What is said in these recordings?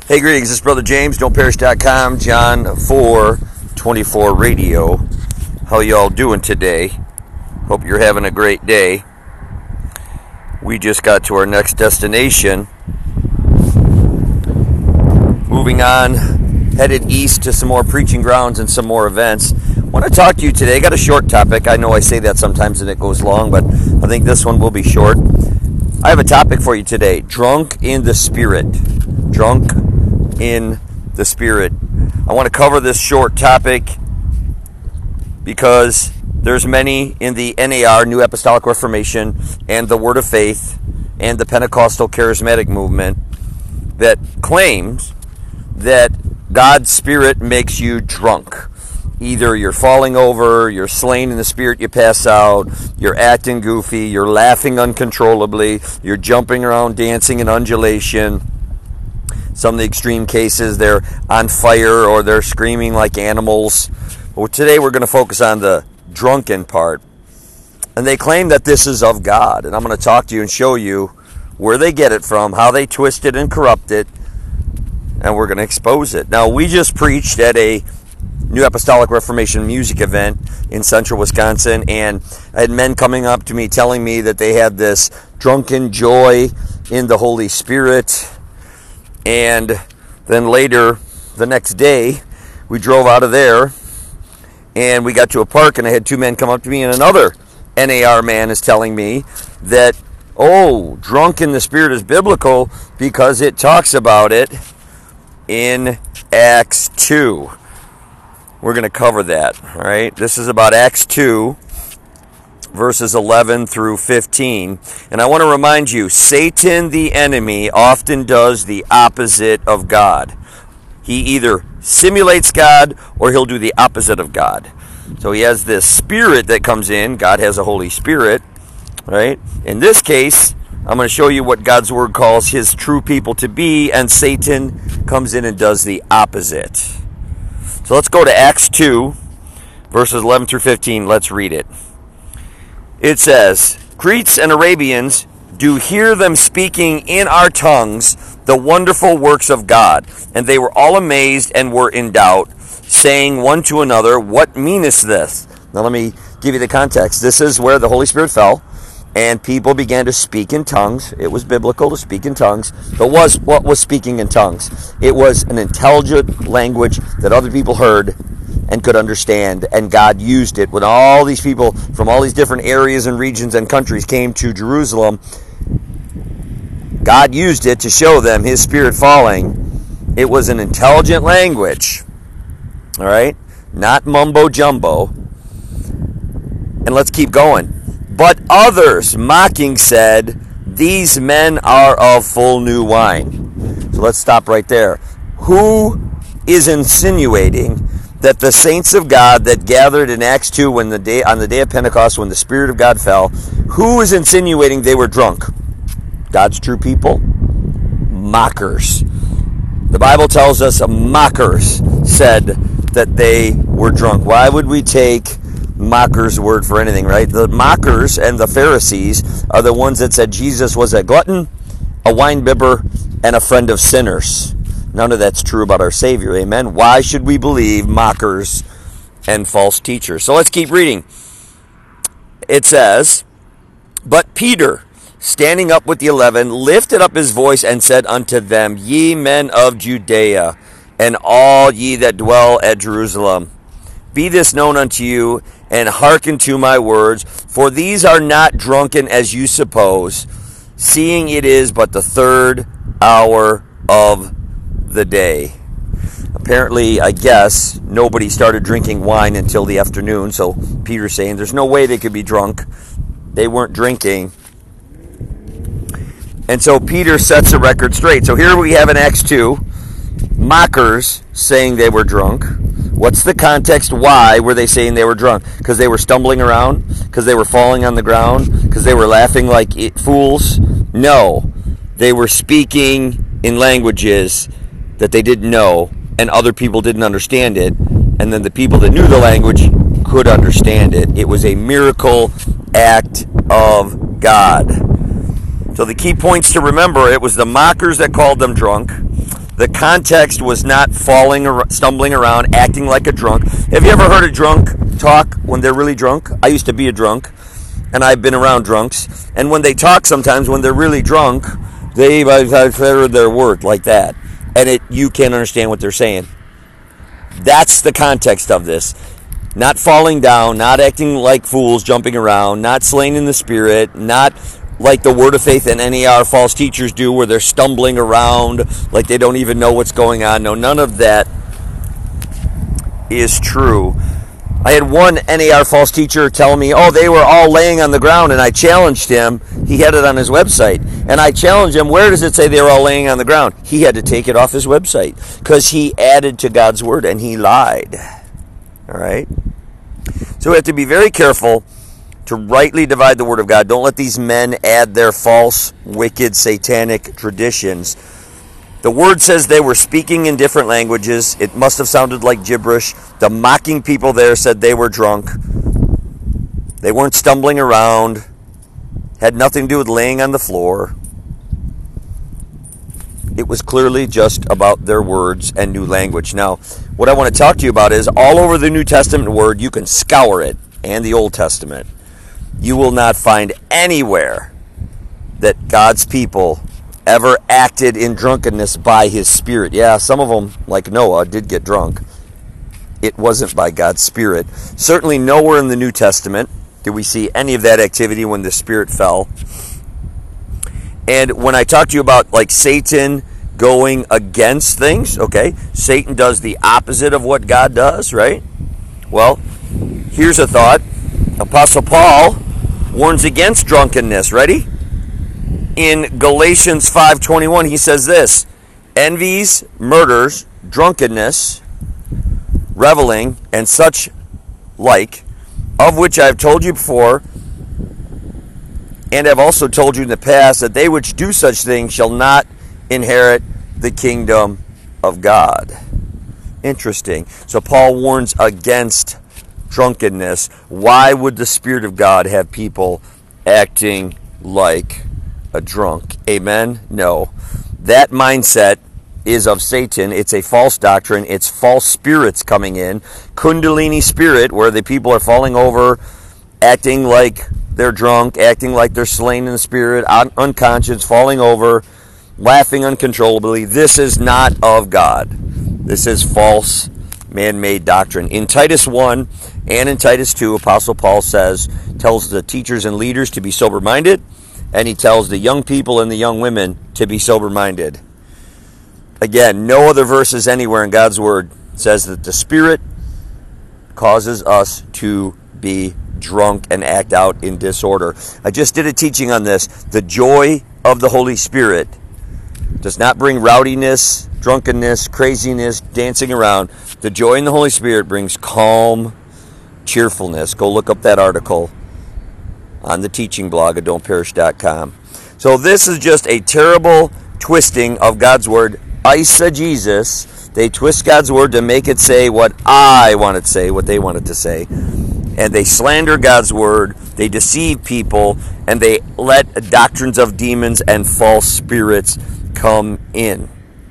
Hey, greetings. This is Brother James, don'tperish.com, John 4:24 radio. How y'all doing today? Hope you're having a great day. We just got to our next destination. Moving on, headed east to some more preaching grounds and some more events. I want to talk to you today. I got a short topic. I know I say that sometimes and it goes long, but I think this one will be short. I have a topic for you today. Drunk in the Spirit. Drunk in the Spirit. I want to cover this short topic because there's many in the NAR, New Apostolic Reformation, and the Word of Faith, and the Pentecostal Charismatic Movement that claims that God's Spirit makes you drunk. Either you're falling over, you're slain in the Spirit, you pass out, you're acting goofy, you're laughing uncontrollably, you're jumping around, dancing in undulation. Some of the extreme cases, they're on fire or they're screaming like animals. But today we're going to focus on the drunken part. And they claim that this is of God. And I'm going to talk to you and show you where they get it from, how they twist it and corrupt it, and we're going to expose it. Now, we just preached at a New Apostolic Reformation music event in central Wisconsin, and I had men coming up to me telling me that they had this drunken joy in the Holy Spirit. And then later, the next day, we drove out of there, and we got to a park, and I had two men come up to me, and another NAR man is telling me that, drunk in the Spirit is biblical because it talks about it in Acts 2. We're going to cover that, all right? This is about Acts 2, verses 11 through 15. And I want to remind you, Satan, the enemy, often does the opposite of God. He either simulates God or he'll do the opposite of God. So he has this spirit that comes in. God has a Holy Spirit, right? In this case, I'm going to show you what God's Word calls his true people to be, and Satan comes in and does the opposite. So let's go to Acts 2, verses 11 through 15. Let's read it. It says, Greeks and Arabians do hear them speaking in our tongues the wonderful works of God. And they were all amazed and were in doubt, saying one to another, What meaneth this? Now let me give you the context. This is where the Holy Spirit fell, and people began to speak in tongues. It was biblical to speak in tongues. But what was speaking in tongues? It was an intelligent language that other people heard and could understand, and God used it. When all these people from all these different areas and regions and countries came to Jerusalem, God used it to show them his Spirit falling. It was an intelligent language, all right? Not mumbo-jumbo. And let's keep going. But others, mocking, said, These men are of full new wine. So let's stop right there. Who is insinuating that the saints of God that gathered in Acts 2 on the day of Pentecost, when the Spirit of God fell, who is insinuating they were drunk? God's true people? Mockers. The Bible tells us mockers said that they were drunk. Why would we take mockers' word for anything, right? The mockers and the Pharisees are the ones that said Jesus was a glutton, a winebibber, and a friend of sinners. None of that's true about our Savior, amen? Why should we believe mockers and false teachers? So let's keep reading. It says, But Peter, standing up with the 11, lifted up his voice and said unto them, Ye men of Judea, and all ye that dwell at Jerusalem, be this known unto you, and hearken to my words, for these are not drunken as you suppose, seeing it is but the third hour of the day. Apparently, I guess, nobody started drinking wine until the afternoon, so Peter's saying there's no way they could be drunk. They weren't drinking. And so Peter sets the record straight. So here we have in Acts 2, mockers saying they were drunk. What's the context? Why were they saying they were drunk? Because they were stumbling around? Because they were falling on the ground? Because they were laughing like fools? No. They were speaking in languages that they didn't know, and other people didn't understand it, and then the people that knew the language could understand it. It was a miracle act of God. So the key points to remember, it was the mockers that called them drunk. The context was not stumbling around, acting like a drunk. Have you ever heard a drunk talk when they're really drunk? I used to be a drunk, and I've been around drunks. And when they talk sometimes, when they're really drunk, they utter their word like that. And you can't understand what they're saying. That's the context of this. Not falling down, not acting like fools, jumping around, not slain in the spirit, not like the Word of Faith and NAR false teachers do, where they're stumbling around like they don't even know what's going on. No, none of that is true. I had one NAR false teacher tell me, they were all laying on the ground, and I challenged him. He had it on his website, and I challenged him, where does it say they were all laying on the ground? He had to take it off his website because he added to God's Word, and he lied. All right? So we have to be very careful to rightly divide the Word of God. Don't let these men add their false, wicked, satanic traditions. The Word says they were speaking in different languages. It must have sounded like gibberish. The mocking people there said they were drunk. They weren't stumbling around. Had nothing to do with laying on the floor. It was clearly just about their words and new language. Now, what I want to talk to you about is all over the New Testament Word, you can scour it, and the Old Testament. You will not find anywhere that God's people ever acted in drunkenness by His Spirit. Yeah, some of them, like Noah, did get drunk. It wasn't by God's Spirit. Certainly nowhere in the New Testament do we see any of that activity when the Spirit fell. And when I talk to you about like Satan going against things, okay, Satan does the opposite of what God does, right? Well, here's a thought. Apostle Paul warns against drunkenness. Ready? In Galatians 5:21, he says this: envies, murders, drunkenness, reveling, and such like, of which I have told you before, and have also told you in the past, that they which do such things shall not inherit the kingdom of God. Interesting. So Paul warns against drunkenness. Why would the Spirit of God have people acting like a drunk? Amen? No. That mindset is of Satan. It's a false doctrine. It's false spirits coming in. Kundalini spirit, where the people are falling over, acting like they're drunk, acting like they're slain in the spirit, unconscious, falling over, laughing uncontrollably. This is not of God. This is false, man-made doctrine. In Titus 1 and in Titus 2, Apostle Paul tells the teachers and leaders to be sober-minded, and he tells the young people and the young women to be sober-minded. Again, no other verses anywhere in God's Word says that the Spirit causes us to be drunk and act out in disorder. I just did a teaching on this. The joy of the Holy Spirit does not bring rowdiness, drunkenness, craziness, dancing around. The joy in the Holy Spirit brings calm, cheerfulness. Go look up that article on the teaching blog at don'tperish.com. So this is just a terrible twisting of God's Word. Eisegesis. They twist God's Word to make it say what I want it to say, what they want it to say. And they slander God's Word, they deceive people, and they let doctrines of demons and false spirits come in.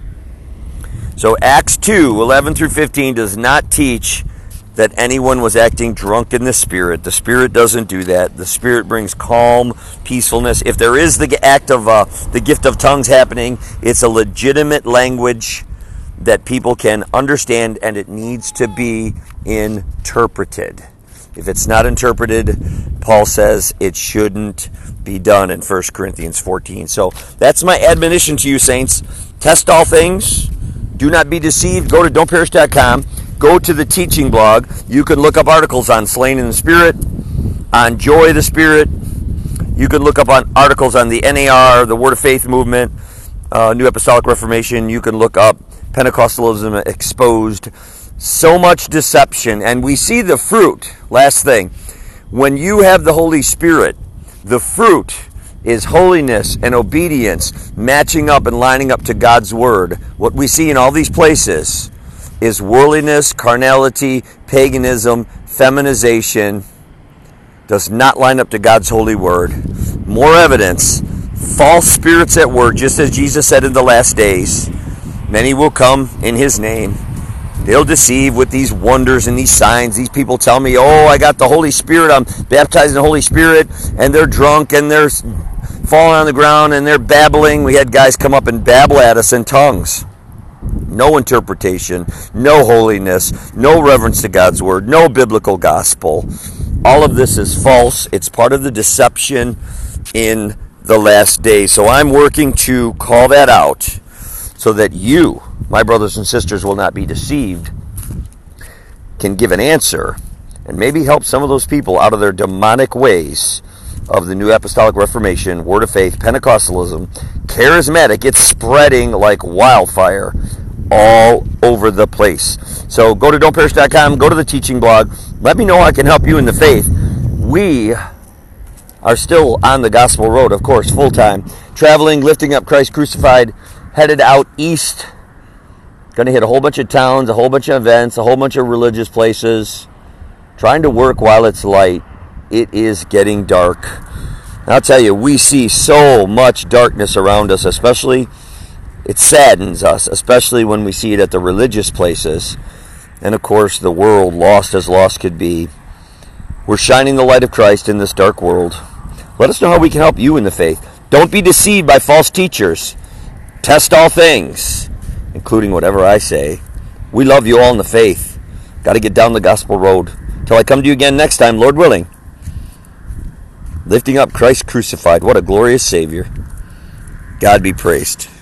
So Acts 2:11 through 15 does not teach that anyone was acting drunk in the Spirit. The Spirit doesn't do that. The Spirit brings calm, peacefulness. If there is the act of the gift of tongues happening, it's a legitimate language that people can understand, and it needs to be interpreted. If it's not interpreted, Paul says it shouldn't be done in 1 Corinthians 14. So that's my admonition to you, saints. Test all things. Do not be deceived. Go to don'tperish.com. Go to the teaching blog. You can look up articles on slain in the Spirit, on joy of the Spirit. You can look up on articles on the NAR, the Word of Faith movement, New Apostolic Reformation. You can look up Pentecostalism exposed. So much deception, and we see the fruit. Last thing, when you have the Holy Spirit, the fruit is holiness and obedience, matching up and lining up to God's Word. What we see in all these places is worldliness, carnality, paganism, feminization. Does not line up to God's holy Word. More evidence, false spirits at work, just as Jesus said in the last days. Many will come in his name. They'll deceive with these wonders and these signs. These people tell me, oh, I got the Holy Spirit. I'm baptized in the Holy Spirit. And they're drunk and they're falling on the ground and they're babbling. We had guys come up and babble at us in tongues. No interpretation, no holiness, no reverence to God's word, no biblical gospel. All of this is false. It's part of the deception in the last days. So I'm working to call that out so that you, my brothers and sisters, will not be deceived, can give an answer, and maybe help some of those people out of their demonic ways of the New Apostolic Reformation, Word of Faith, Pentecostalism, charismatic. It's spreading like wildfire all over the place. So go to don'tperish.com, go to the teaching blog. Let me know how I can help you in the faith. We are still on the gospel road, of course, full time. Traveling, lifting up Christ crucified, headed out east. Going to hit a whole bunch of towns, a whole bunch of events, a whole bunch of religious places. Trying to work while it's light. It is getting dark. And I'll tell you, we see so much darkness around us, especially, it saddens us, especially when we see it at the religious places. And of course, the world, lost as lost could be. We're shining the light of Christ in this dark world. Let us know how we can help you in the faith. Don't be deceived by false teachers. Test all things, including whatever I say. We love you all in the faith. Got to get down the gospel road. Till I come to you again next time, Lord willing. Lifting up Christ crucified. What a glorious Savior. God be praised.